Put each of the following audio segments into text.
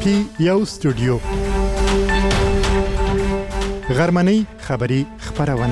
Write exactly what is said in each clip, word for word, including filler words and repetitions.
کې یو استودیو غرمنۍ خبری خبرونه.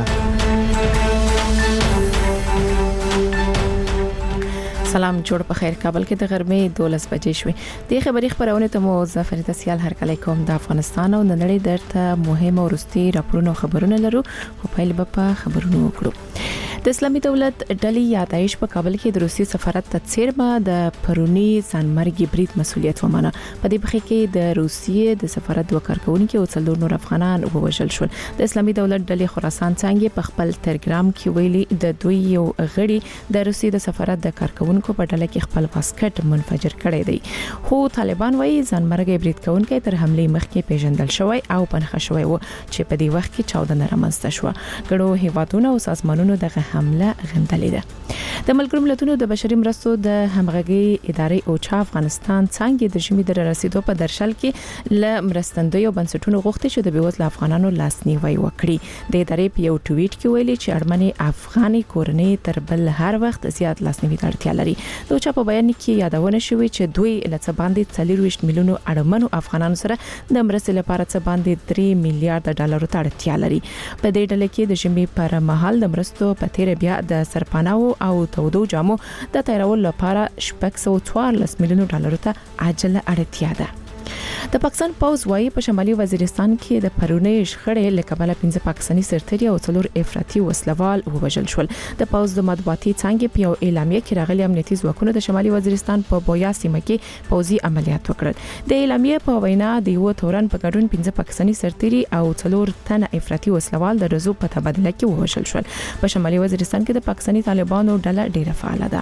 سلام جوړ په خیر. کابل کې د غرمې دولس بجې شوې. د خبری خبرونه ته مو ظفر تسیال هر کله کوم د افغانستان او د نړۍ درته مهمه ورستي راپورونه خبرونه لرو. خو پیل به په خبرونو وکړو. د اسلامي دولت ډلې یادایش په کابل کې د روسي سفارت تڅیرمه د پرونی ځانمرګي برید مسولیت ومنه. په دې بخې کې د روسیې د سفارت دوه کارکونکو او څلور نور افغانان ووژل شول. د اسلامي دولت ډلې خراسان څنګه په خپل تلګرام کې ویلي د دوی یو غړي د روسي د سفارت د کارکونکو په ډله کې خپل واسکټ منفجر کړی دی. خو طالبان وايي ځانمرګي برید کوونکي تر حمله مخکې پیژندل شوی او پنځه شوی و چې په دې وخت کې چاودنه رامنځته شوه. ګڼو هیوادونو او سازمانونو دغه حمله غندلې ده. د ملګرو ملتونو د بشري مرستو د همغږي ادارې او چا افغانستان څنګه د ژمي د رسیدو په درشل کې ل مرستندوی او بنسټونو غوښتي چې د بیوزل افغانانو لاسنیوي وکړي. د ادارې په یو ټویټ کې ویلي چې اړمنې افغاني کورنۍ تر بل هر وخت زیات لاسنیوي ته اړتیا لري. د چا په بیان کې یادونه شوې چې دوی لڅ باندې څلور ویشت میلیونو اړمنو افغانانو سره د مرستې لپاره څه باندې درې میلیارډ ډالر ته اړتیا لري. په دې ډله کې د ژمي پر مهال د مرستو په تیر بیا د سرپناو او تودو جامو د تیرولو لپاره شپږ سوه څوارلس میلیونو ډالر ته عاجله اړتیا ده. د پاکستان پوز وايي په شمالي وزیرستان کې د پرونی شخړې لکبله پنځه پاکستاني سرتیري او څلور افراطي وسلوال ووژل شول. د پوز د مطبوعاتي څنګه په یو اعلامیه کې راغلي امنیتي ځواکونو د شمالي وزیرستان په بویا سیمه کې پوزي عملیات وکړل. د اعلامیه په وینا د یو تورن په ګډون پنځه پاکستاني سرتیري او څلور تنه افراطي وسلوال د رزو په تبادله کې ووژل شول. په شمالي وزیرستان کې د پاکستاني طالبانو ډله ډیره فعال ده.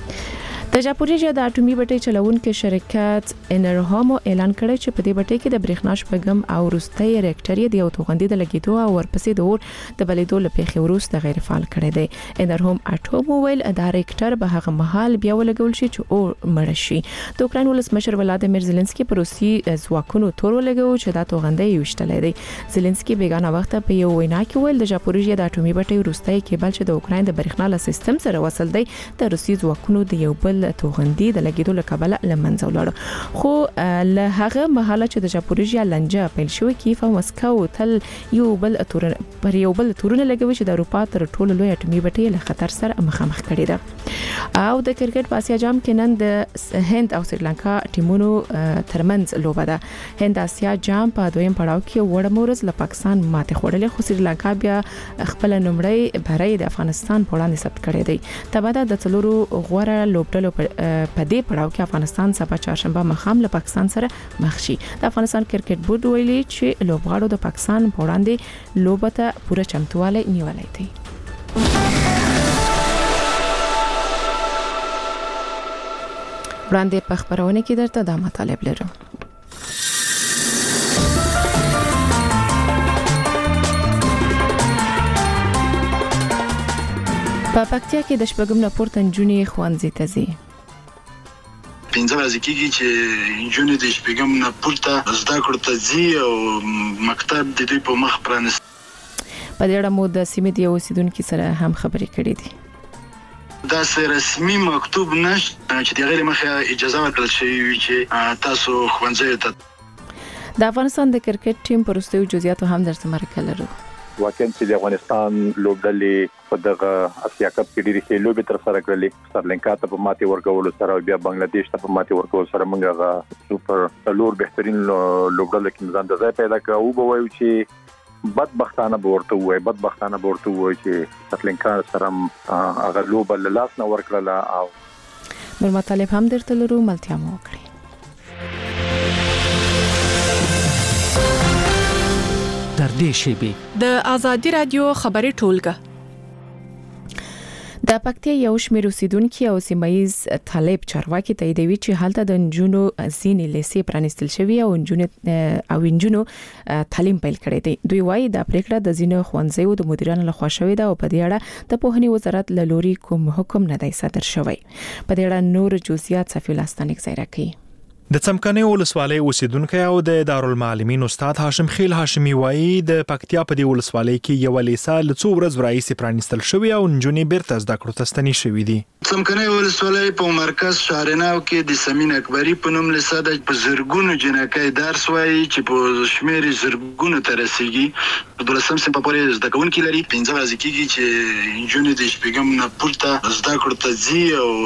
د جاپوریژیا د اټومي بټۍ چلونکو شرکت انرهامو اعلان کړی چې په دې بټۍ کې د برېښنا شپږم او وروستي ریاکټر د یو توغندي د لګیدو او ورپسې د اور د بلیدو لپاره وروسته غیر فعال کړی دی. انرهام اټوم ویل دا ریاکټر به هغه مهال بیا ولګول شي چې اور مړ شي. د اوکراین ولسمشر ولادیمیر زيلنسکي پر روسي ځواکونو تور ولګو چې دا توغندي یوشتلې دی. زيلنسکي بیگانه وخت په یو وینا کې ویل د جاپوریژیا د اټومي بټۍ وروستي کېبل چې د اوکراین د برېښنا له سیستم سره وصل دی د روسي ځواکونو د یو بل توغندي د لګیدو لکبله لمنځه ولاړ. خو له هغه مهاله چې د جاپوریژیا لنجه پیل شوې کیف او مسکو تل یو بل تورن پر یو بل تورونه لګوي چې د اروپا تر ټولو لوی اټومي بټۍ له خطر سره مخامخ کړي ده. او د کرکټ په اسیا جام کې نن د هند او سریلانکا ټیمونو ترمنځ لوبه ده. هند اسیا جام په دویم پړاو کې وړمورز له پاکستان ماته خوړلې، خو سریلانکا بیا خپل نمبرې بری د افغانستان په وړاندې ثبت کړی دی. تبعه د څلورو غوړه لوبډلو په دې پړاو کې افغانستان سبا چهارشنبه مخام له پاکستان سره مخ شي. د افغانستان کرکټ بورډ ویلي چې لوبغاړو د پاکستان په وړاندې لوبه ته پوره چمتووالی نیولای دی. وړاندې په خبرونه کې درته دا مطالب لرو. په پکتیا کې د شپږم نه پورته نجونې ښوونځي ته ځي. پنځه ورځې کېږي چې نجونې د شپږم نه پورته زده کړو ته ځي او مکتب د دوی په مخ پرانیستی. په دې اړه مو د سیمې د یو اوسیدونکي سره هم خبرې کړې دي. داسې رسمي مکتوب نشته چې د غیر مخه اجازه ورکړل شوې وي چې تاسو ښوونځي ته. د افغانستان د کرکټ ټیم پر وروستیو جزئیاتو هم درته مرکه لرو. واقعا چې د افغانستان لوبډلې په دغه اسیا کپ کې ډېرې ښې لوبې تر سره کړلې. سریلانکا ته په ماتې ورکولو سره بیا بنگلاديش ته په ماتې ورکولو سره موږ هغه سوپر څلور بهترین لوبډلې کې ځان د ځای پیدا کړو. او به وایو چې بدبختانه به ورته وایي بدبختانه به ورته وایي چې سریلانکا سره هغه لوبه له لاس نه ورکړله. او نور مطالب هم درته لرو، ملتیا مو وکړئ. در دې شیبې د ازادي رادیو خبري ټولګه د پکتیا یو شمېر اوسیدونکو او سیمایز طالب چارواکي تاییدوي چې حالت د نجونو ځینې لیسې پرانستل شوی او نجونو او نجونو تعلیم پیل کړی دی. دوی وایي دا پریکړه د ځینو ښوونځیو د مدیرانو لخوا شوې ده او په دې اړه د پوهنې وزارت له لوري کوم حکم نه دی صادر شوی. په دې اړه نور جزئیات صفی لاستانیک ځای راکړي. د څمکنیو ولسوالۍ اوسیدونکو او د دارالمعلمین استاد هاشم خیل هاشمي وایي د پکتیا په دی ولسوالۍ کې یو لیسه له څو ورځې راځي پرانستل شوی او نجونې بیرته زده کړو ته ستنې شوې دي. څمکني ولسوالۍ په مرکز شارناو کې د سمین اکبري په نوم لساده په زرګونو جنکۍ درس وایي چې په شمیر زرګونو ته رسیږي. په دولسم صنف پورې زده کوونکي لري. پنځه ورځې کېږي چې نجونې د شپږم نه پورته زده کړو ته ځي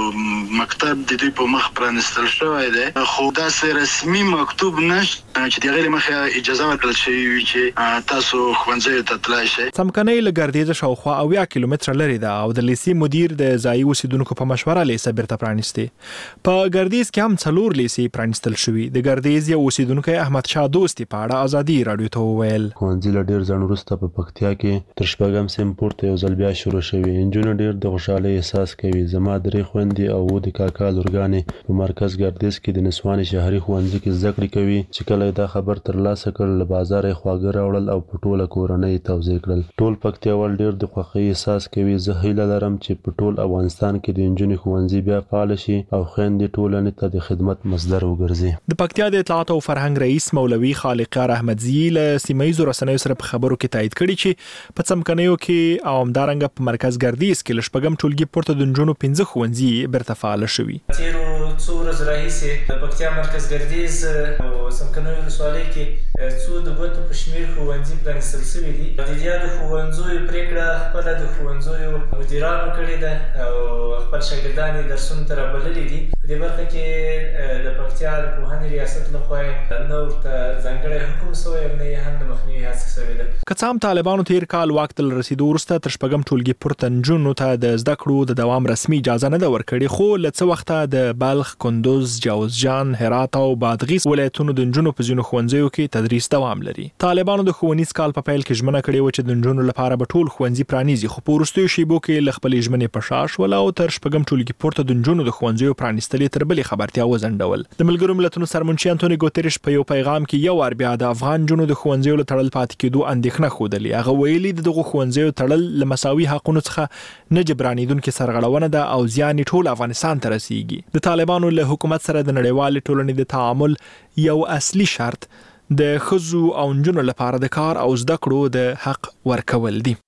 او مکتب د دوی په مخ پرانستل شوی دی، خو داسې رسمي مکتوب نشته چې د هغې له مخې اجازه ورکړل شوې وي چې تاسو ښوونځیو ته تلای شئ. څمکنۍ له ګردیز شاوخوا اویا کیلومتره لرې ده او د لیسې مدیر د ځایي اوسیدونکو په مشوره لیسه بیرته پرانیستې. په ګردیز کې هم څلور لیسې پرانیستل شوي. د ګردیز یو اوسیدونکی احمد شاه دوستي په اړه ازادي راډیو ته وویل ښوونځي له ډېر ځنډ وروسته په پکتیا کې تر شپږم صنف پورته یو ځل بیا شروع شوي. نجونې ډېر د خوشحالۍ احساس کوي. زما درې خویندې او اووه د کاکا لورګانې په مرکز ګردیز کې د نسواني شهري ښوونځي کې زده کړې کوي. چې کله دا خبر ترلاسه کړ له بازاره یې خواږه راوړل او په ټوله کورنۍ توزیع کړل. ټول پکتیاوال ډېر د خوښۍ احساس کوي. زه هیله لرم چې په ټول افغانستان کې د نجونې ښوونځي بیا فعال شي او خویندې ټولنې ته د خدمت مصدر وګرځي. د پکتیا د اطلاعات او فرهنګ رئیس مولوي خالقیار احمدزي له سیمه ییزو رسنیو سره په خبرو کې تایید کړی چې په څمکنیو کې او همدارنګه په مرکز ګردیز کې له شپږم ټولګي پورته د نجونو پنځه ښوونځي بیرته فعال شوي. تیرو څو ورځو راهیسې د پکتیا مرکز ګردیز او څمکنیو ولسوالۍ کې څو د ګوتو په شمېر ښوونځي پرانیستل شوي دي. د دې د ښوونځیو پرېکړه خپله د ښوونځیو مدیرانو کړې ده او خپل شاګردان یې درسونو ته رابللي دي. په دې برخه کې د پکتیا د پوهنې ریاست لخوا نه ورته ځانګړی حکم شوی او نه یې هم د مخنیوي هڅه شوې ده. که څه هم طالبانو تیر کال واک ته له رسېدو وروسته تر شپږم ټولګي پورته نجونو ته د زده کړو د دوام رسمي اجازه نه ده ورکړې، خو له څه وخته د بلخ، کندوز، جوزجان، هرات او بادغیس ولایتونو د نجونو په ځینو ښوونځیو کې تدریس دوام لري. طالبانو د ښوونیز کال په پیل کې ژمنه کړې وه چې د نجونو لپاره به ټول ښوونځي پرانیزي، خو په وروستیو شیبو کې له خپلې ژمنې په شا شول او تر شپږم ټولګي پورته د نجونو د ښوونځیو پرانیستل تر بلې خبرتیا وځنډول. د ملګرو ملتونو سرمنشي انټوني ګوتریش په یو پیغام کې یو وار بیا د افغان نجونو د ښوونځیو له تړل پاتې کېدو اندېښنه ښودلې. هغه ویلي د دغو ښوونځیو تړل له مساوي حقونو څخه نه جبرانېدونکې سرغړونه ده او زیان ټول افغانستان ته رسیږي. د طالبانو له حکومت سره د نړیوالې ټولنې د تعامل یو اصلي شرط د ښځو او نجونو لپاره د کار او زده کړو د حق ورکول دي.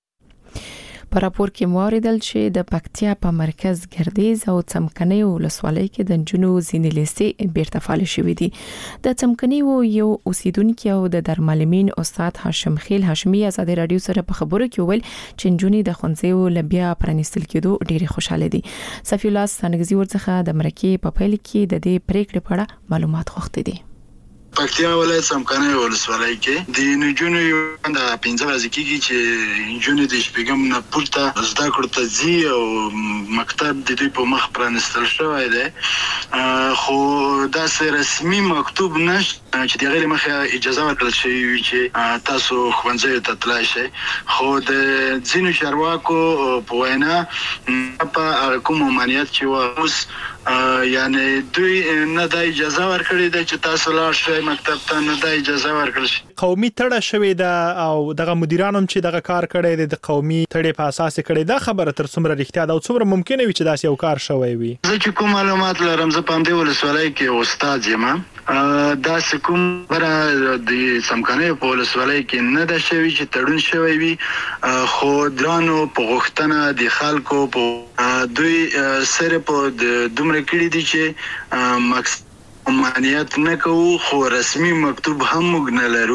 په راپور کې مو اوریدل چې د پکتیا په مرکز ګردیز او څمکني ولسوالۍ کې د نجونو ځینې لیسې بیرته فعال شوي دي. د څمکني یو اوسیدونکي او د درمعلمین استاد هاشم خیل هاشمي ازادي رادیو سره په خبرو کې ویل چې نجونې د ښوونځیو له بیا پرانیستل کېدو ډېرې خوشاله دي. صفي الله ستانګزي ورڅخه د مرکې په پیل کې د دې پریکړې په اړه معلومات غوښتي دي. پکتیا ولایت څمکني ولسوالۍ کې د نجونو د پنځه ورځې کېږي چې نجونې د شپږم نه پورته زده کړو ته ځي او مکتب د دوی په مخ پرانستل شوی دی، خو داسې رسمي مکتوب نشته چې د هغې له مخې اجازه ورکړل شوې وي چې تاسو ښوونځیو ته تلای شئ. خو د ځینو چارواکو په وینا په کوم ممانعت چې وه اوس یعنی دوی نه دا اجازه ورکړې ده چې تاسو لاړ شئ مکتب ته، نه دا اجازه ورکړل شي. قومي تړه شوې ده او دغه مدیران هم چې دغه کار کړی دی د قومي تړې په اساس کړی. دا خبره تر څومره رښتیا ده او څومره ممکنه وي چې داسې یو کار شوی وي؟ زه چې کوم معلومات لرم، زه په همدې ولسوالۍ کې استاد یم، داسې کوم خبره د څمکنیو په ولسوالۍ کې نه ده شوې چې تړون شوی وي، خو درانو په غوښتنه د خلکو په دوی سره په دومره کړي دي چې مقصد ممانعت نه کوو، خو رسمي مکتوب هم موږ نه لرو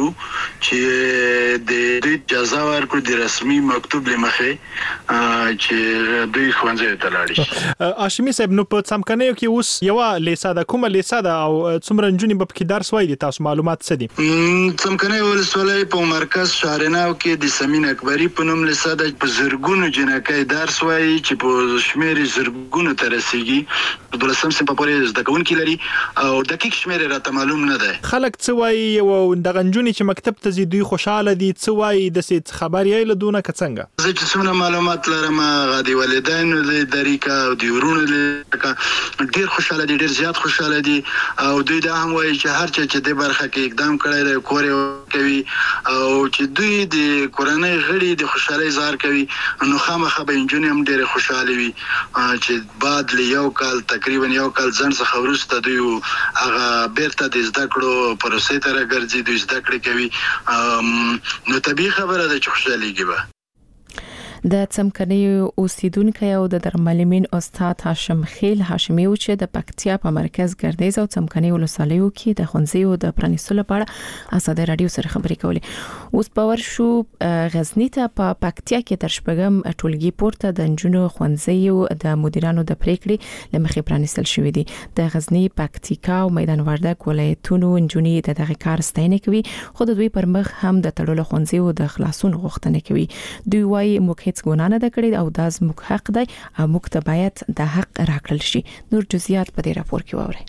چې د دوی اجازه ورکړو د رسمي مکتوب له مخې چې دوی ښوونځیو ته لاړ شي. هاشمي صاحب، نو په څمکنیو کې اوس یوه لیسه ده، کومه لیسه ده او څومره نجونې به پکې درس وایي؟ تاسو معلومات څه دي؟ څمکني ولسوالۍ په مرکز شارناو کې د سمین اکبري په نوم لیسه ده، په زرګونو جنکۍ درس وایي چې په شمېر زرګونو ته رسیږي. په دولسم صنف پورې زده کوونکي لري او دقیق شمېر راته معلوم نه دی. خلک څه وایي او دغه نجونې چې مکتب ته ځي دوی خوشحاله دي؟ څه وایي؟ داسې خبر یې له دونه که څنګه؟ زه چې څومره معلومات لرم هغه د والدینو له طریقه او د ورونو له طریقه ډېر خوشحاله دي، ډېر زیات خوشحاله دي او دوی دا هم وایي چې هر چا چې دې برخه کې اقدام کړی دی کور یې کوي او چې دوی د کورنۍ غړي د خوشحالۍ اظهار کوي، نو خامخا به نجونې هم ډېرې خوشحالې وي چې بعد له یو کال تقریبا یو کال ځنډ څخه وروسته دوی هغه بیرته د زده کړو پروسې ته راګرځي، دوی زده کړې کوي، نو طبیعي خبره ده چې خوشحالېږي به. د څمکنیو اوسیدونکو او د درملمین استاد هاشم خیل هاشمي و چې د پکتیا په مرکز ګردیز او څمکنیو ولسوالیو کې د خونځیو د پرانیستلو لپاره ازادي رادیو سره خبرې کولې. اوس باور شو غزنی ته په پکتیا کې تر شپږم ټولګي پورته د انجونو خونځیو د مدیرانو د پریکړې لمخې پرانیستل شوې دي. د غزنی، پکتیکا او میدان وردګ ولایتونو انجونی د دغه کار ستاینه کوي، خو د دوی پر مخ هم د تړلو خونځیو د خلاصون غوښتنه کوي. دوی وايي موږ هیڅ ګناه نه کړې او دا زموږ حق دی او موږ ته باید د حق راکړل شي. نور جزئیات په دې راپور کې واورئ.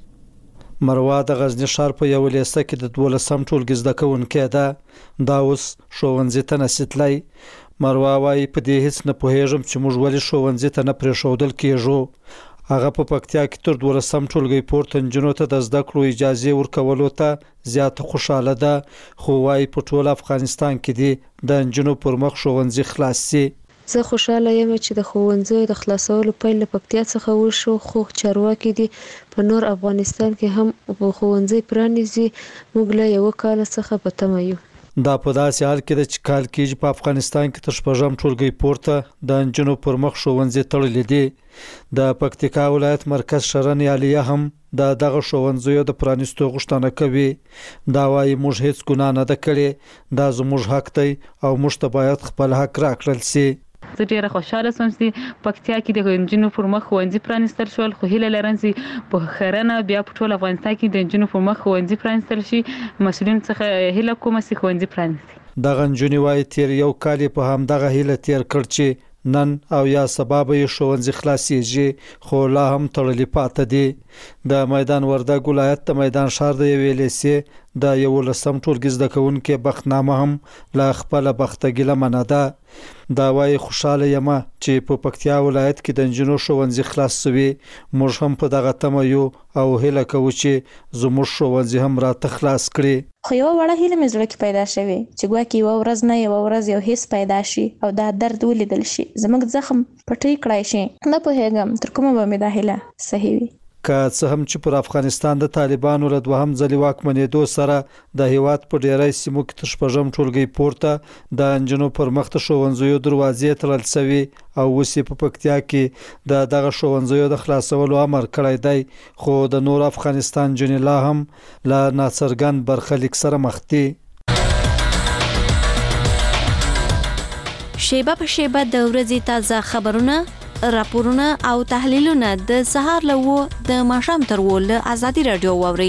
مروه د غزنی ښار په یو لیسه کې د دولسم ټولګي زده کوونکې ده. دا اوس ښوونځي ته نسیتلی. مروه وايي په دې هیڅ نه پوهیږم چې موږ ولې ښوونځي ته نه پرېښودل کېږو. هغه په پکتیا کې تر دولسم ټولګي پورته نجونو ته د زده کړو اجازه ورکولو ته زیات خوشاله ده، خو وايي په ټول افغانستان کې دي د نجونو پر مخ ښوونځي خلاص شي. زه خوشاله یم چې د ښوونځیو د خلاصولو پیل له پکتیا څخه وشو، خو چارواکي دي په نور افغانستان کې هم ښوونځي پرانیزي. موږ له یو کال څخه په تمه یو. دا په داسې حال کې د چې کال کېږي په افغانستان کې تر شپږم ټولګي پورته د نجونو پر مخ ښوونځي تړلي دي. د پکتیکا ولایت مرکز شرن عالیه هم د دغه ښوونځیو د پرانیستو غوښتنه کوي. دا وايي موږ هیڅ ګناه نه ده کړې، دا زموږ حق دی او موږ ته باید خپل حق راکړل شي. زه ډیره خوشاله سوم چې پکتیا کې د انجینو پر مخ ښوونځي پرانیستل شول، خو هیله لرم چې په خیرنه بیا په ټول افغانستان کې د انجینو پر مخ ښوونځي پرانیستل شي. مسؤلین څخه هیله کوم چې ښوونځي پرانیستي. دغه نجونې وايي تیر یو کال په همدغه هیله تیر کړ چې نن او یا سبب یې ښوونځي خلاصيږي، خو لا هم تړلي پاتې دي. د میدان وردګ ولایت د میدان ښار د یوې لیسې د یو لسم ټولګي زده کوونکي بختنامه هم لا خپل بختګله منه ده. دا وايي خوشاله یم چې په پکتیا ولایت کې د انجینو ښوونځي خلاص شوي. موږ هم په دغه تمه یو او هیله کوو چې زموږ ښوونځي هم راته خلاص کړي. خو یو وړه هیله مې زړه کې پیدا شوې چې ګواکې یو ورځ نه یو ورځ یو حس پیدا شي او دا درد ولیدل شي، زموږ زخم پټی کړای شي. نه پوهېږم تر کومه به مې دا هیله صحیح وي. که څه هم چې پر افغانستان د طالبانو له دوهم ځلې واکمنېدو سره د هیواد په ډیری سیمو کې تر شپږم ټولګي پورته د انجونو پر مخ د ښوونځیو دروازې تړل شوي او اوس په پکتیا کې د دغه ښوونځیو د خلاصولو امر کړی دی، خو د نور افغانستان نجونې لا هم له ناڅرګند برخلیک سره مخ دي. شیبه په شیبه د ورځې تازه خبرونه، راپورونه او تحلیلونه د سهار له و د ماښام تر و له ازادي رادیو واوري.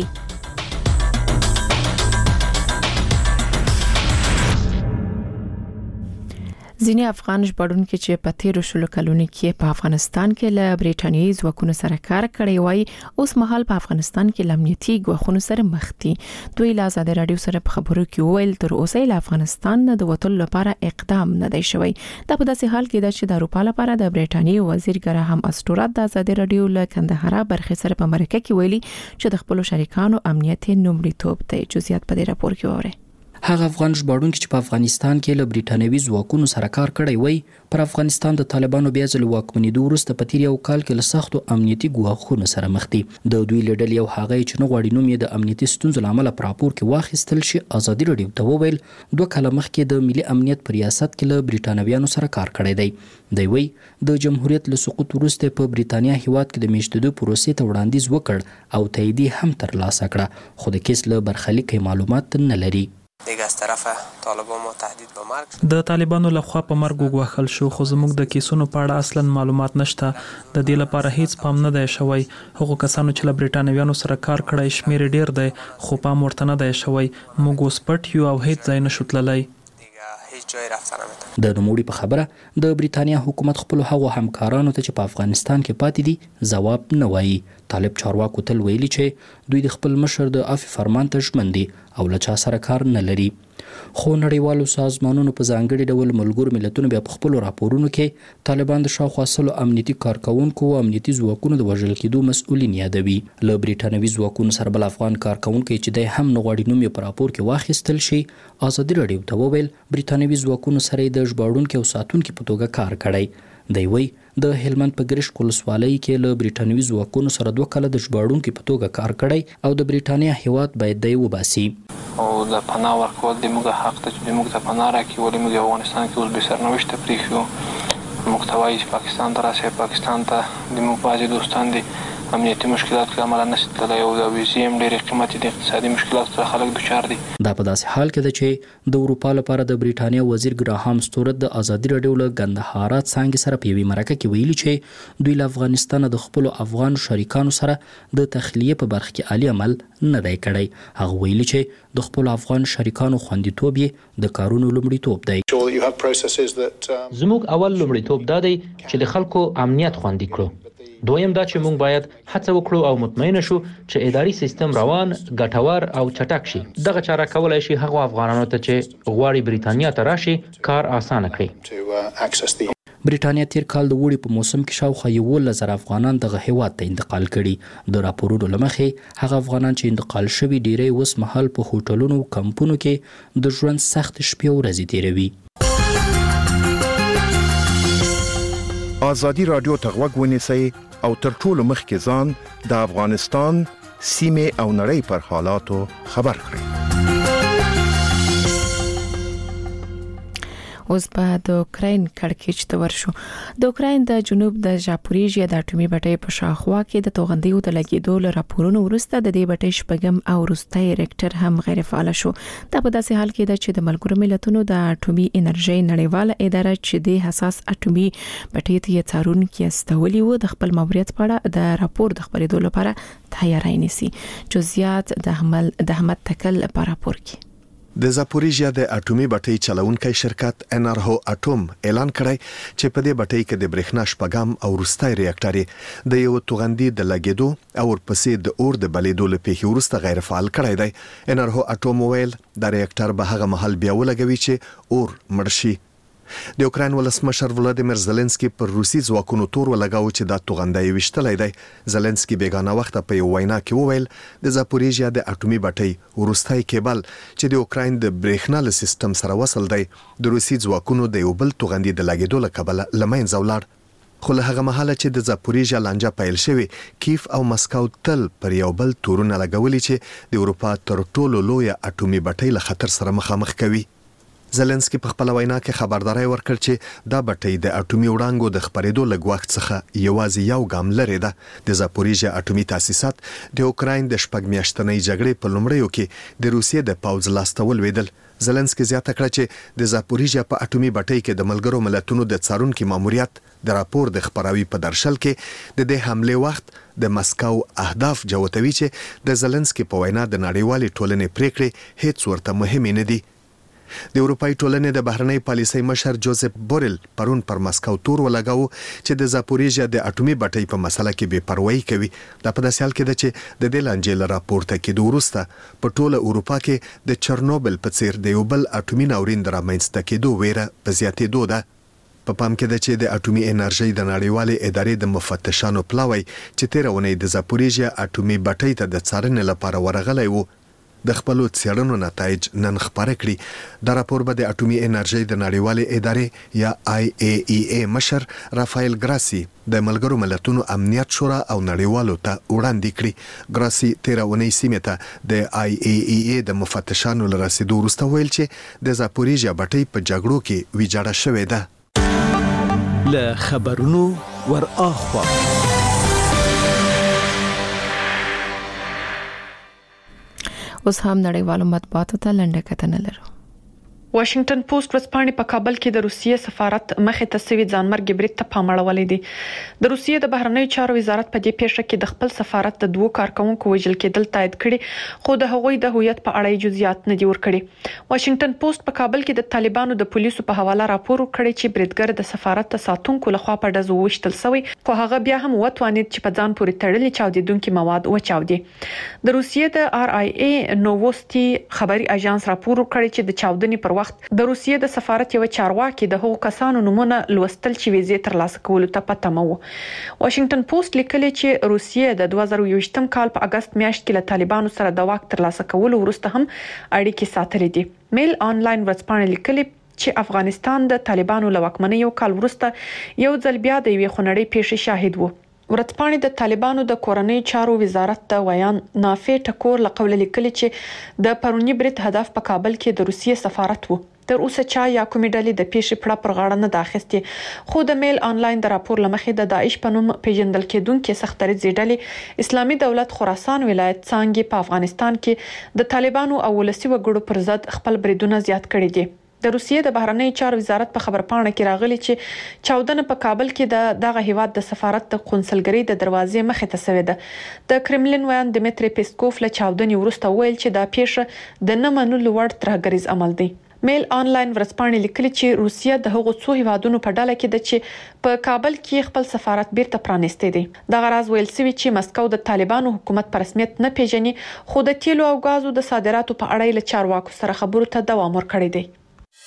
ځینې افغان ژباړونکي چې په تیرو شلو کلونو کې په افغانستان کې له بریټانیایي ځواکونو سره کار کړی وای، اوس مهال په افغانستان کې له امنیتي ګواښونو سره مخ دي. دوی له ازادي رادیو سره په خبرو کې وویل تر اوسه له افغانستان نه د وټل لپاره اقدام نه دی شوی. دا په داسې حال کې ده چې د اروپا لپاره د بریټانیایي وزیر ګراهام اسټورات د ازادي رادیو له کندهار برخې سره په مرکه کې ویلي چې د خپل شریکانو امنیت نومړیتوب دی. جزئیات په دې راپور کې واورئ. هغه افغان ژباړونکي چې په افغانستان کې له بریټانیوي ځواکونو سره کار کړی وای، پر افغانستان د طالبانو بیا ځل واکمنېدو وروسته په تیر یو کال کې له سختو امنیتي ګواښونو سره مخ دي. د دوی له ډلې یو هغه چې نه غواړي نوم یې د امنیتي ستونزو له امله په راپور کې واخیستل شي ازادي رادیو ته وویل دوه کاله مخکې د ملي امنیت په ریاست کې له بریټانویانو سره کار کړی دی. دی وایي د جمهوریت له سقوط وروسته په بریټانیا هیواد کې د میشتېدو پروسې ته وړاندیز وکړ او تاییدیه هم ترلاسه کړه، خو د کیس له برخلیک معلومات نه لري. دیگه از طرف طالبان ما تهدید به مرگ د طالبانو لخوا په مرګ وګواښل شو، خو زموږ د کیسونو په اړه اصلا معلومات نشته. د دې لپاره هیڅ پام نه دی شوی. هغو کسانو چې له بریټانویانو سره کار کړی شمیر ډیر دی، خو پام ورته نه دی شوی. موږ اوس پټ یو او هیڅ ځای نشو تللی. د نوموړي په خبره د بریټانیا حکومت خپل هغو همکارانو ته چې په افغانستان کې پاتې دي ځواب نه وایي. طالب چارواکو تل ویلي چې دوی د خپل مشر د عفو فرمان ته ژمن دي او له چا سره کار نه لري. خو نړیوالو سازمانونو په ځانګړي ډول ملګرو ملتونو بیا په خپلو راپورونو کې طالبان د شاوخوا سلو امنیتي کارکوونکو او امنیتي ځواکونو د وژل کېدو مسؤلین یادوي. له بریټانوي ځواکونو سره بل افغان کارکوونکی چې دی هم نه غواړي نوم یې په راپور کې واخیستل شي، ازادي رادیو ته وویل بریټانوي ځواکونو سره د ژباړونکي او ساتونکي په توګه کار کړی. دی وایي د هلمند په ګرشک ولسوالۍ کې له بریټانوي ځواکونو سره دوه کاله د ژباړونکي په توګه کار کړی او د بریټانیا هیواد باید دی وباسي. او د پناه ورکول د موږ حق ته چې موږ ته پناه راکړي، ولې موږ افغانستان کې اوس بې سرنوشته پرېښي محتوایی پاکستان ته راسي پاکستان ته د موږ بعضې دوستان دي امنیتي مشکلات له امله نشي تللی او د ویزې هم ډېرې قیمتي دي اقتصادي مشکلاتو سره خلک دچار دي. دا په داسې حال کې ده چې د اروپا لپاره د بریټانیا وزیر ګراهام ستورت د ازادي راډیو له ګندهارا څانګې سره په یوې مرکه کې ویلي چې دوی له افغانستان د خپلو افغان شریکانو سره د تخلیه په برخه کې عالی عمل نه دی کړی. هغه ویلي چې د خپلو افغان شریکانو خوندیتوب یې د کارونو لومړیتوب دی. زموږ اول لومړیتوب دا دی چې د خلکو امنیت خوندي کړو. دویم دا چې موږ باید هڅه وکړو او مطمئن شو چې اداري سیستم روان، ګټور او چټک شي. دغه چاره کولای شي هغه افغانانو ته چې غواړي بریتانیا ته راشي کار اسانه کړي. بریټانیا تیر کال د وړي په موسم کې شاوخوا یولس زره افغانان دغه هیواد ته انتقال کړي. د راپورونو له مخې هغه افغانان چې انتقال شوي ډیری اوس مهال په هوټلونو او کمپونو کې د ژوند سخت شپې او ورځې تیروي. ازادي رادیو ته غوږ ونیسئ او تر ټولو مخکې ځان د افغانستان سیمې او نړۍ پر حالاتو خبر کړئ. اوس په د اوکراین کړکېچ ته ورشو. د اوکراین د جنوب د ژاپوریژیا د اټومي بټۍ په شاخوا کې د توغندیو د لګیدو له راپورونو وروسته د دې بټۍ شپږم او وروستي ریکټر هم غیر فعال شو. دا په داسې حال کې ده چې د ملګرو ملتونو د اټومي انرژي نړیواله اداره چې د حساس اټومي بټۍ ته څارونکي استولي وو د خپل ماموریت په اړه د راپور د خبرېدو لپاره تیاری نیسي. جزئیات د احمد د احمد تکل په راپور کې. د زاپوریژیا د اټومي بټۍ چلونکي شرکت انرهو اټوم اعلان کړی چې په دې بټۍ کې د برېښنا شپږم او وروستي ریاکټر د یو توغندي د لګیدو او ورپسې د اور د بلیدو له پیښې وروسته غیر فعال کړی دی. انرهو اټوم ویل د ریاکټر به هغه محل بیا ولګوي چې اور مړ شي. د اوکراین ولسمشر ولادیمیر زيلنسکي پر روسي ځواکونو تور ولګاو چې دا توغندي وشتلای دی. زيلنسکي بیگانه وخت په یو وینا کې وویل د زاپوریژیا د اټومي بټۍ وروستي کیبل چې د اوکراین د برېښنا له سیستم سره وصل دی د روسي ځواکونو د یو بل توغندي د لګیدو له کبله لمنځه ولاړ. خو له هغه مهاله چې د زاپوریژیا لانجه پیل شوی کیف او مسکو تل پر یو بل تورونه لګولي چې د اروپا تر ټولو لوی اټومي بټۍ له خطر سره مخامخ کوي. زيلنسکي په خپل وینا کې خبرداري ورکړ چې دا بټۍ د اټومي وړانګو د خپرېدو لګوخت څخه یوازې یو ګام لري ده. د زاپوریژیا اټومي تاسیسات د اوکراین د شپږ میاشتنۍ جګړې په لومړیو کې د روسیې د پوځ لاسته ولوېدل. زيلنسکي زیاته کړه چې د زاپوریژیا په اټومي بټۍ کې د ملګرو ملتونو د څارونکو ماموریت د راپور د خبراوي په درشل کې د دې حمله وخت د مسکو اهداف جوتوي چې د زيلنسکي په وینا د نړیوالې ټولنې پریکړې هیڅ ورته مهمه نه دي. د اروپای ټولنې د بهرنۍ پالیسۍ مشر جوزف بورل پرون پر مسکو تور ولګاو چې د زاپوریژیا د اټومي بټۍ په مسله کې بے پروايي کوي. دا په داسې حال کې ده چې د دې لانجې له راپورته کېدو وروسته په ټوله اروپا کې د چرنوبل په څیر د یو بل اټومي ناورین د رامنځته کېدو ویره په زیاتېدو ده. په پام کې ده چې د اټومي انرژي د نړیوالې ادارې د مفتشانو پلاوی چې تیر اونۍ د زاپوریژیا اټومي بټۍ ته د څارنې لپاره ورغلی وو د خپل څېړنو نتایج نن خبره کړي. دا راپور به د اټومي انرژي د نړیوالې ادارې یا آی ای ای ای مشر رافایل ګراسي د ملګرو ملتونو امنیت شورا او نړیوالو ته وړاندې کړي. ګراسي تیر اونۍ سیمه ته د آی ای ای ای د مفتشانو لپاره رسیدو وروسته ویل چې د زاپوریژیا بټۍ په جګړو کې ویجاړه شوې ده. له خبرونو ور اخوا اوس هم نړیوالو مطبوعاتو ته لنډه کتنه لرو. واشنگټن پوسټ ورځپاڼې په کابل کې د روسیې سفارت مخې ته سوي ځانمرګ برید ته پام اړولې دي. د روسیې د بهرنیو چارو وزارت په دې پیښه کې د خپل سفارت د دوه کارکونکو وژل کېدل تایید کړي خو د هغوی د هویت په اړه جزئیات نه دي ورکړي. واشنگټن پوسټ په کابل کې د طالبانو د پولیسو په حواله راپور ورکړی چې بریدګر د سفارت ساتونکو لخوا په ډزو وشتل شوی خو هغه بیا هم وتوانید چې په ځان پورې تړلي چاودیدونکو مواد وچاودي. د روسیې د آر آی ای نووستي خبري اژانس راپور ورکړی چې د چاودنې پر وخت د روسیې د سفارت یو چارواکي د هغو کسانو نمونه لوستل چې ویزې ترلاسه کولو ته پته مو. واشنگټن پوسټ لیکلی چې روسیې د دوه زره یوویشتم کال په اگست میاشت کې له طالبانو سره د واک ترلاسه کولو وروسته هم اړیکې ساتلې دي. میل آنلاین ورځپاڼه لیکلي چې افغانستان د طالبانو له واکمنۍ یو کال وروسته یو ځل بیا د یوې خونړۍ پیښې شاهد وو. ورځپاڼې د طالبانو د کورنۍ چارو وزارت ته ویان نافع ټکور له قوله لیکلي چې د پرونی برید هدف په کابل کې د روسیې سفارت وو. تر اوسه چا یا کومې ډلې د پیښې پړه پر غاړه نه داخستي خو د میل انلاین د راپور لمخې د داعش په نوم پیژندل کېدونکو سختري ډلې اسلامي دولت خراسان ولایت څنګه په افغانستان کې د طالبانو او ولسي وګړو پر ضد خپل بریدونه زیات کړي دي. د روسیې د بهرنی چارو وزارت په خبرپاڼه کې راغلي چې چاودنه په کابل کې د دغه هیواد د سفارت د قونسلګرۍ د دروازې مخې ته شوې ده. د کرملین ویان دمیتری پیسکوف له چاودنې وروسته ویل چې دا پیښه د نه منلو وړ ترهګریز عمل دی. میل انلاین ورځپاڼې لیکلي چې روسیه د هغو څو هیوادونو په ډله کې ده چې په کابل کې خپل سفارت بیرته پرانیستی دی. دغه راز ویل شوی چې مسکو د طالبانو حکومت په رسمیت نه پیژني خو د تیلو او غازو د صادراتو په اړه له چارواکو سره خبرو ته دوام ورکړی دی.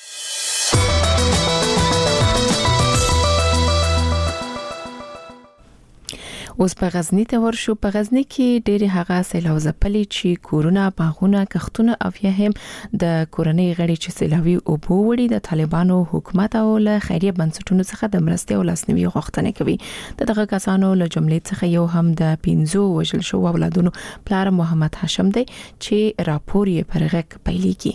اوس په غزنی ته ورشو. په غزنی کې ډېری هغه سیلاب ځپلي چې کورونه، باغونه، کښتونه او یا هم د کورنۍ غړي چې سیلابي اوبو وړي د طالبانو حکومت او له خیریه بنسټونو څخه د مرستې او لاسنیوي غوښتنه کوي. دغه کسانو له جملې څخه یو هم د پنځو وژل شو اولادونو پلار محمد هاشم دی چې راپور یې پر غږ پیلېږي.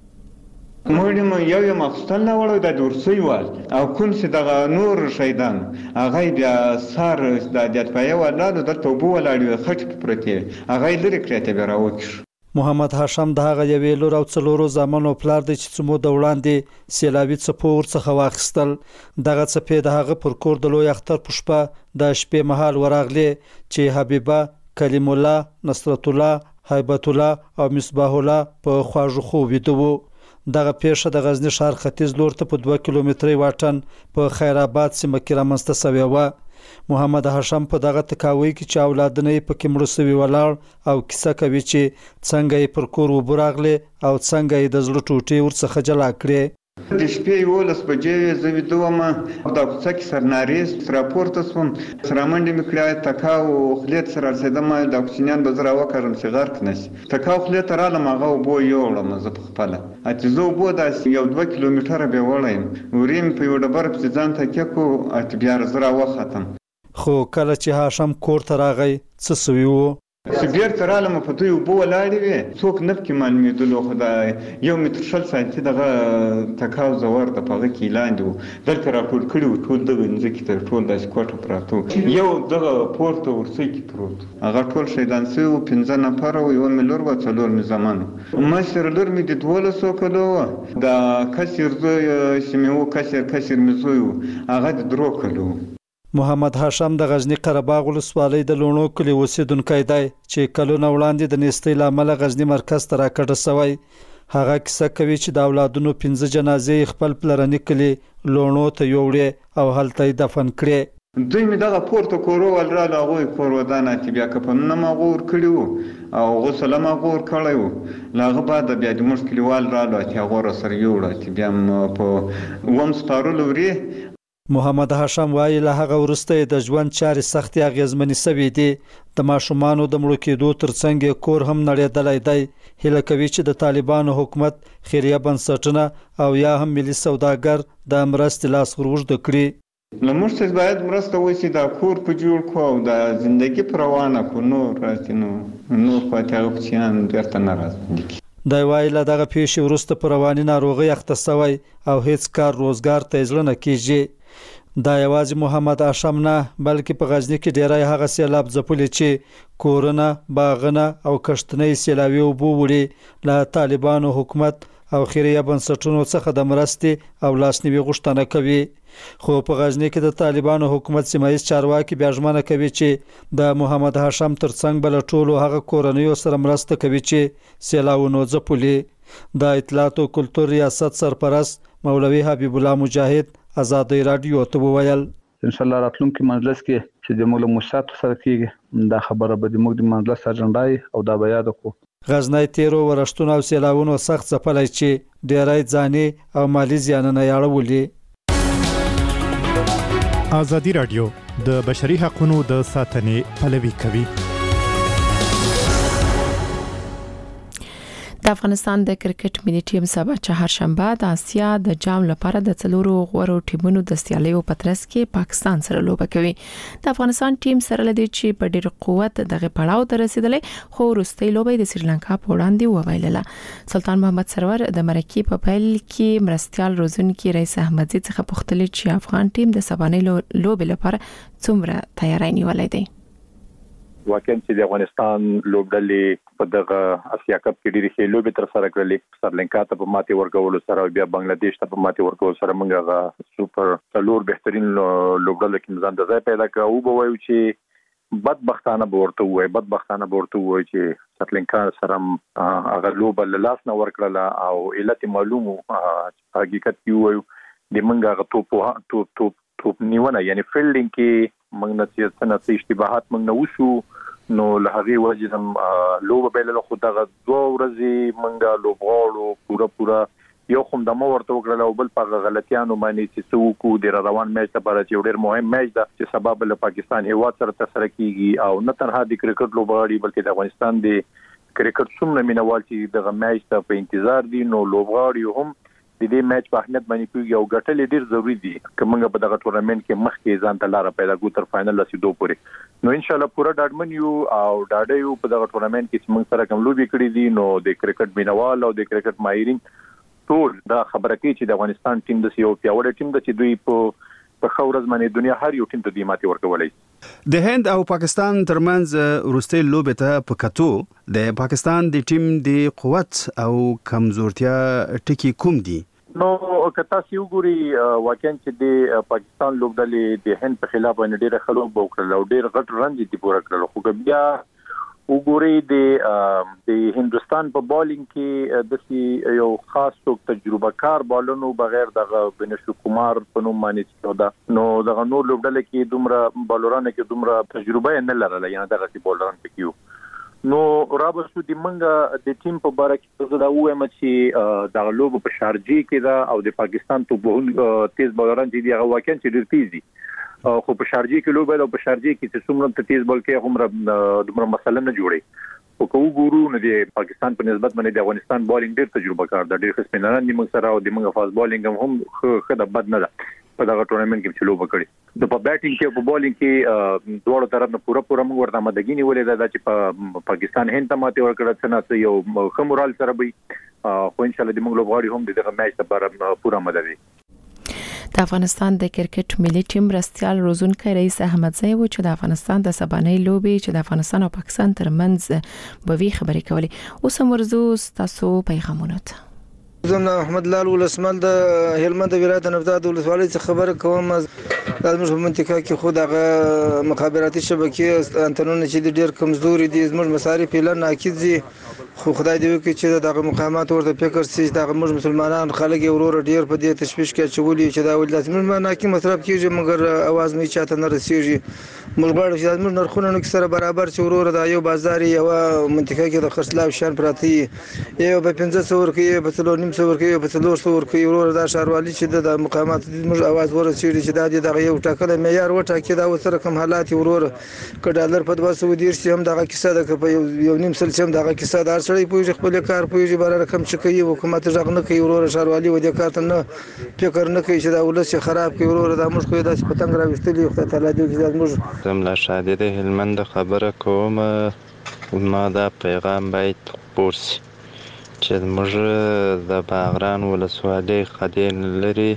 موږ یو یو مخستل نه وړو د دورسي وال او کوم چې دغه نور شهیدان هغه بیا سار د دټپای ولادو د توبو ولاړو خټ پرته هغه لري کړته به راوچ. محمد هاشم د هغه یوې لور او څلورو زامنو پلار دی چې څمو د وړاندې سیلابي څپو ورڅخه واخیستل. دغه څپې د هغه پر کور د لوی اختر پښپا د شپې مهال وراغلي چې حبیبه، کلیم الله، نصرت الله، هیبت الله او مصباح الله په خواږه خو ویدو. دغه پیښه د غزنی ښار ختیځ لور ته په دوه کیلومتري واټن په خیرآباد سیمه کې رامنځته شوی و. محمد هاشم په دغه تکاوي کې چې اولادونه یې پکې مړ شوي ولاړ او کیسه کوي چې څنګه یې پر کور وبراغله او څنګه یې د زړه ټوټې ورڅخه جلا کړې. د شپې یولس بجې زه ویدوم د کوڅه کې سرناریز راپورته سوم سره منډې مې کړې تکاو خلیت سره رسیدم د کوچنیان به زه راوکړم چې غرق نشي. تکاو خلیت رالم هغه اوبو یوړم زه په خپله اته زه اوبو داسې یو دوه کیلومتره به وړم وریم په یو ډبر په ځان تکیه کو اته بیا زه راوختم. خو کله چې هاشم کور ته راغی څه سوي وو؟ چې بیرته رالم په دوی اوبو ولاړې وې څوک نه پکې معلومېدلو خو د یو متر شل سانتي دغه تکاو زور د په هغه کې لاندې و. دلته راټول کړي وو ټول دغه مځکې ته ټول داسې کوټه پراته وو. یو دغه پورته ورسۍ کې پروت هغه ټول شهیدان سوي وو. پنځه نفره وو، یوه مې لور وه، څلور مې زامن وو. مشر لور مې د دولسو کلو وه. د کشر زوی چې مې وو کشر کشر مې زوی وو هغه د درو کلو وو. محمد هاشم د غزنی قرهباغ ولسوالۍ د لونو کلي اوسیدونکی دی چې کلونه وړاندې د نیستۍ له امله غزنی مرکز ته راکډه شوی. هغه کیسه کوي چې د اولادونو پنځه جنازې خپل پلرني کلي لونو ته یوړې او هلته یې دفن کړې. دوی مې دغه پورته کورو ولراله هغوی کور ودانه چې بیا کفنونه مې هغو ورکړي وو او غسله مې هغو ورکړی وو. له هغه بعد بیا د موږ کلیوال راله چې هغو راسره یوړه چې بیا م په اووم سپارلو وړې. محمد هاشم وایي له هغه وروسته د ژوند چارې سختې اغېزمنې شوې دي. د ماشومانو د مړو کېدو ترڅنګ کور هم نړېدلی دی. هیله کوي چې د طالبانو حکومت خیریه بنسټونه او یا هم ملي سوداګر د مرستې لاس ور اوږده کړي. له موږ څخه باید مرسته وشي دا کور په جوړ کړو او د زندګي په روانه کړو. نور راځي نو نور خواته هغه کوچیان بیرته نه راځي. دی وایي له دغه پیښې وروسته په رواني ناروغۍ اخته شوی او هیڅ کار روزګار ته یې زړه نه کېږي. دا یوازې محمد هاشم نه بلکې په غزنی کې ډیری هغه سیلاب ځپلي چې کورونه، باغونه او کښتنۍ سیلابي اوبو وړي له طالبانو حکومت او خیریه بنسټونو څخه د مرستې او لاسنیوي غوښتنه کوي. خو په غزنی کې د طالبانو حکومت سیمایي چارواکي بیا ژمنه کوي چې د محمد هاشم ترڅنګ بل ټولو هغه کورنیو سره مرسته کوي چې سیلابونو ځپلي. د اطلاعات او کلتور ریاست سرپرست مولوي حبیب الله مجاهد آزادی رادیو ته وویل ان شاء الله راتلونکي مجلس کې چې د موږ مشات سره کېږي دا خبره به د موږ د مجلس اجنډای او دا به یاد کو. غزنی تیرو ورښتونو او سیلاونو سخت ځپلی چې ډیری ځاني او مالی زیانونه یې اړولي. آزادی رادیو د بشري حقوقو د ساتنې پلوي کوي. د افغانستان د کرکټ ملي ټیم سبا چهارشنبه د اسیا د جام لپاره د څلورو غوړو ټیمونو د سیالیو په ترڅ کې پاکستان سره لوبه کوي. د افغانستان ټیم سره لدی چې په ډېر قوت دغه پړاو ته رسیدلې، خو وروستۍ لوبه د سریلانکا په وړاندې وبایلله. سلطان محمد سرور د مرکې په پیل کې مرستيال روزونکي رئیس احمدزي څخه پوښتنه چې افغان ټیم د سبانۍ لوبې لپاره څومره تیاری نیولای دی. واقعا چې د افغانستان لوبډلې په دغه اسیا کپ کې ډېری ښې لوبې تر سره کړلې. سریلانکا ته په ماتې ورکولو سره بیا بنگلاديش ته په ماتې ورکولو سره موږ هغه سوپر څلور بهترین لوبډلو کې ځان د ځای پیدا کړ. او به وایو چې بدبختانه به ورته وایي بدبختانه به ورته وایي چې سریلانکا سره هغه لوبه له لاس نه ورکړله او علت معلومو حقیقت کې وایو د موږ هغه توپ توپ توپ توپ نیونه یعنی فیلډینګ کې موږ نه چې څنګه اشتباهات موږ نه وشو نو له هغه وجه هم لوبه بیل خو دغه دوه ورځې موږ لوبغاړو پورا پورا یو کوم د مو ورته وکړل او بل په غلطیانو باندې چې څوک د روان میچ لپاره چې ډېر مهم میچ ده چې سبب له پاکستان هیواد سره تسره کیږي او نه تنها د کرکټ لوبغاړي بلکې د افغانستان د کرکټ څومره مینوال چې دغه میچ ته په انتظار دي نو لوبغاړي هم د دې میچ په اهمیت باندې پیږي او ګټل ډیر ضروری دي چې موږ په دغه ټورنمنت کې مخکې ځان ته لار پیدا کوو تر فائنل رسیدو پورې. نو ان شاء الله پورا ډاډمن یو او ډاډه یو په دغه ټورنمنت کې چې موږ سره کوم لوبي کړې دي نو د کرکټ مینوال او د کرکټ ماهرین ټول دا خبره کوي چې د افغانستان ټیم د یو پیاوړی ټیم د چې دوی په په خورز باندې دنیا هر یو ټیم ته د ماتې ورکولای. د هند او پاکستان ترمنځ وروستي لوبه ته په کتو د پاکستان د ټیم د قوت او کمزورتیا ټکی کوم دي؟ نو کتا سی وګوري واقعا چې د پاکستان لوبډلې د هند په خلاف باندې ډېر خلک وکړل او ډېر غټ رن دي پوره کړل خو بیا وګوري د د هندستان په بالینګ کې د یو خاص څوک تجربه کار بالونو بغیر د بنشو کومار په نوم باندې دا نو د نور لوبډلې کې دومره بالورانه کې دومره تجربه نه لرله یعنی دغه سی بالران پکيو. نو رابطو د منګه د ټیم په باره کې زه دا وایم چې د لوب په شارجې کې دا او د پاکستان ته به تیز بالران دي هغه واقعا چې ډیر تیز دي خو په شارجې کې لوب او په شارجې کې چې څومره تیز بال کې هم دومره مسله نه جوړي او کو ګورو نه د پاکستان په نسبت باندې د افغانستان بالینګ ډیر تجربه کار د ډیر خسپینران دي موږ سره او د موږ فاست بالینګ هم خه د بد نه ده په دغه ټورنمنت کې چې لوب کړی. د په بیټینګ کې په بالینګ کې دوه طرف نه پورا پورا موږ ورته مدګی نیولې ده چې په پاکستان هند ته ماته ورکړه څنګه یو خمورال سره وي خو ان شاء الله د موږ لوبغاړي هم دغه میچ لپاره پورا مدد وي. د افغانستان د کرکټ ملي ټیم مرستيال روزونکي رئیس احمدزي و چې د افغانستان د سبانۍ لوبي چې د افغانستان او پاکستان ترمنځ به وی خبرې کولې. اوس مرزو تاسو پیغامونه ته زمنا احمد لال ولسمل د هلمند ولایت نفداد ولسوالۍ څخه خبر کوم. د زموږ په منطقه کې خو دغه مخابراتي شبکې انټرنیټ چې ډېر کمزوري دي زموږ مصارف اعلان ناکید دي خو خدای دې وکړي چې دغه مقامات ورته فکر سي دغه موږ مسلمانان خلک ورور ډېر په دې تشویش کې چولي چې دا ول لازم نه کی مصرف کیږي مګر اواز نه چاته نه رسیږي. موږ غواړو چې موږ نرخونه نو سره برابر چې ورور دا یو بازار یو منطقه کې د خرڅلاو شان پراتی یو په پنځه سو ورکې په څلور نیم سو ورکې په څلور سو ورکې ورور دا شهروالي چې د مقامات موږ اواز ورسېږي چې دا دغه یو ټاکل معیار وټاکي دا وسره کوم حالات ورور ک ډالر په دوه سو ډیر سي هم دغه کیسه د په یو نیم سل سم دغه کیسه دار سړی پوهې خپل کار پوهې بار رقم چې کوي حکومت ځغ نه کوي ورور شهروالي و د کار نه فکر نه کوي چې دا ولس خراب کوي ورور دا موږ خو داسې پتنګ راوستلی خو تعالی دې چې موږ زملا شاده د هلمند خبره کوم ما دا پیغام باید پورسي چې موږ د باغران ولسوالۍ خدین لري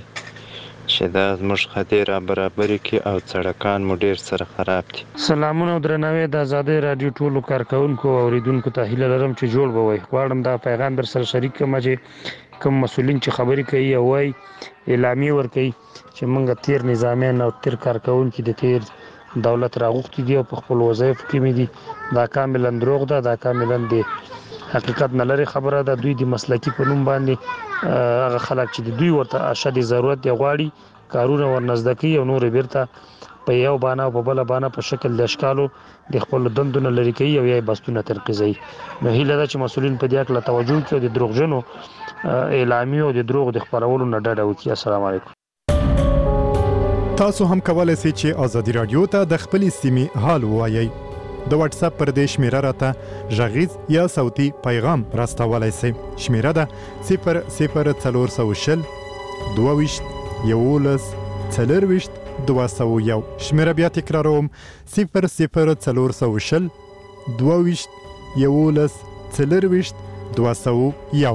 چې دا زموږ خدای را برابر کی او سړکان مو ډیر سره خراب دي. سلامونه او درناوی د آزادۍ رادیو ټولو کارکونکو او اوریدونکو ته هیله لرم چې جوړ بوي. غواړم دا پیغام در سره شریک کړم چې کوم مسولین چې خبرې کوي او وايي اعلامیه ور کوي چې موږ تیر نظامیان او تیر کارکونکو د تیر دولت راغوښتي دي او په خپل وظایف کې مې دي دا کاملا دروغ ده دا کاملا دی حقیقت نه لري خبره ده. دوی د مسلکی په نوم باندې هغه خلک چې دوی ورته اشد ضرورت دی غواړي کارونه ورنزدکی او نور بیرته په یو باندې او په بل باندې په شکل د اشکالو د خپل دندونه لري کوي او یې بستونه تنقیزي. نو هیله ده چې مسولین په دې اړه توجه کوي او د دروغجنو اعلامیه او د دروغ د خبرولو نه ډډه وکړي. السلام علیکم. تاسو هم کولای شئ چې ازادي رادیو ته د خپل سیمې حال وایي. د واتس اپ پر دې شمیره راته ژغیز یا صوتي پیغام راستولای شئ. شمیره ده صفر صفر څلور سوه شل دوه ویشت یولس څلرویشت دوه سوه یو. شمیره بیا تکراروم صفر صفر څلور سوه شل دوه ویشت یولس څلرویشت دوه سوه یو.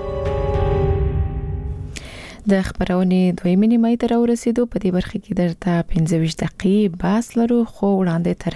د خبرونې دویمې نیمایي ته راورسېدو. په دې برخه کې درته پنځه ویشت دقیقې بحث لرو، خو وړاندې تر